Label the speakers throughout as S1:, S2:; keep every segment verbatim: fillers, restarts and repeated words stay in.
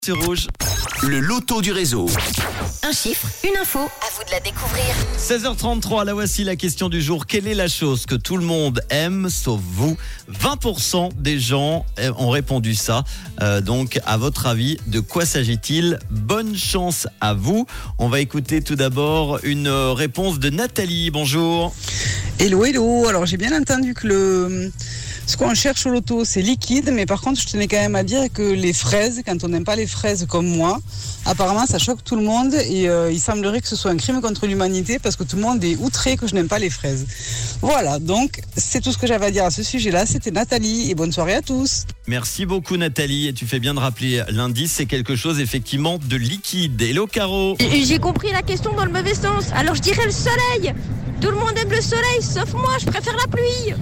S1: C'est rouge.
S2: Le loto du réseau.
S3: Un chiffre, une info, à vous de la découvrir.
S1: seize heures trente-trois, là voici la question du jour. Quelle est la chose que tout le monde aime, sauf vous? vingt pour cent des gens ont répondu ça. Euh, donc, à votre avis, de quoi s'agit-il? Bonne chance à vous. On va écouter tout d'abord une réponse de Nathalie. Bonjour.
S4: Hello, hello. Alors, j'ai bien entendu que le... ce qu'on cherche au loto, c'est liquide. Mais par contre, je tenais quand même à dire que les fraises, quand on n'aime pas les fraises comme moi, apparemment, ça choque tout le monde. Et euh, il semblerait que ce soit un crime contre l'humanité parce que tout le monde est outré que je n'aime pas les fraises. Voilà, donc c'est tout ce que j'avais à dire à ce sujet-là. C'était Nathalie et bonne soirée à tous.
S1: Merci beaucoup Nathalie. Et tu fais bien de rappeler l'indice, c'est quelque chose effectivement de liquide. Hello Caro.
S5: J'ai compris la question dans le mauvais sens. Alors je dirais le soleil. Tout le monde aime le soleil, sauf moi, je préfère la pluie.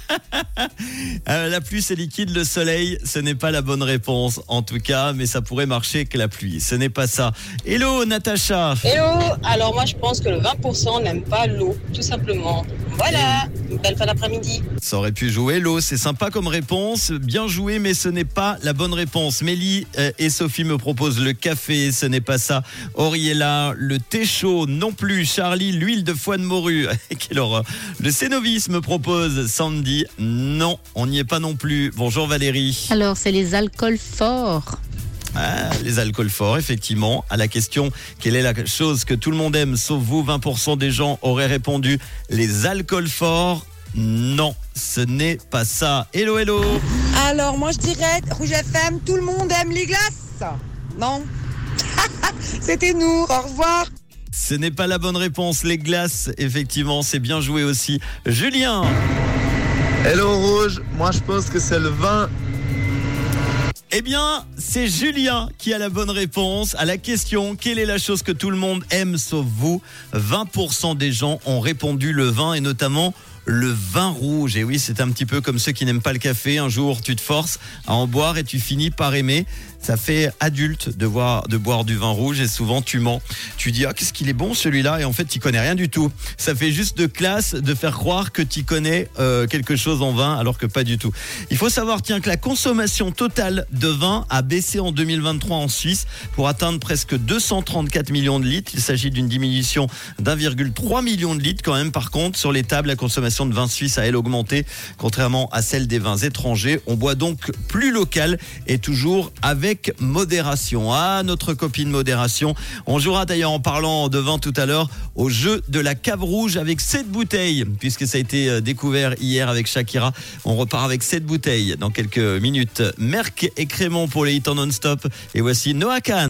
S1: euh, la pluie c'est liquide, le soleil ce n'est pas la bonne réponse en tout cas, mais ça pourrait marcher que la pluie, ce n'est pas ça. Hello Natacha.
S6: Hello, alors moi je pense que le vingt pour cent n'aime pas l'eau, tout simplement. Voilà, une belle fin d'après-midi.
S1: Ça aurait pu jouer, l'eau c'est sympa comme réponse, bien joué mais ce n'est pas la bonne réponse. Mélie euh, et Sophie me proposent le café, ce n'est pas ça. Auriella, le thé chaud non plus. Charlie, l'huile de foie de morue. Quelle horreur. Le Cénovis me propose Sandy. Non, on n'y est pas non plus. Bonjour Valérie.
S7: Alors, c'est les alcools forts.
S1: Ah, les alcools forts, effectivement. À la question, quelle est la chose que tout le monde aime, sauf vous, vingt pour cent des gens auraient répondu les alcools forts. Non, ce n'est pas ça. Hello, hello.
S8: Alors, moi je dirais, Rouge F M, tout le monde aime les glaces. Non. C'était nous, au revoir.
S1: Ce n'est pas la bonne réponse. Les glaces, effectivement, c'est bien joué aussi. Julien.
S9: Hello Rouge, moi je pense que c'est le vin.
S1: Eh bien, c'est Julien qui a la bonne réponse à la question quelle est la chose que tout le monde aime sauf vous? vingt pour cent des gens ont répondu le vin et notamment le vin rouge. Et oui, c'est un petit peu comme ceux qui n'aiment pas le café. Un jour, tu te forces à en boire et tu finis par aimer. Ça fait adulte de, voir, de boire du vin rouge et souvent tu mens. Tu dis, ah, qu'est-ce qu'il est bon celui-là? Et en fait, tu connais rien du tout. Ça fait juste de classe de faire croire que tu connais euh, quelque chose en vin alors que pas du tout. Il faut savoir, tiens, que la consommation totale de vin a baissé en deux mille vingt-trois en Suisse pour atteindre presque deux cent trente-quatre millions de litres. Il s'agit d'une diminution d'un virgule trois million de litres quand même. Par contre, sur les tables, la consommation de vin suisse a elle augmenté, contrairement à celle des vins étrangers. On boit donc plus local et toujours avec modération. Ah, notre copine modération. On jouera d'ailleurs en parlant de vin tout à l'heure au jeu de la cave rouge avec sept bouteilles, puisque ça a été découvert hier avec Shakira. On repart avec sept bouteilles dans quelques minutes. Merck et Crémont pour les hits en non-stop. Et voici Noah Kahn.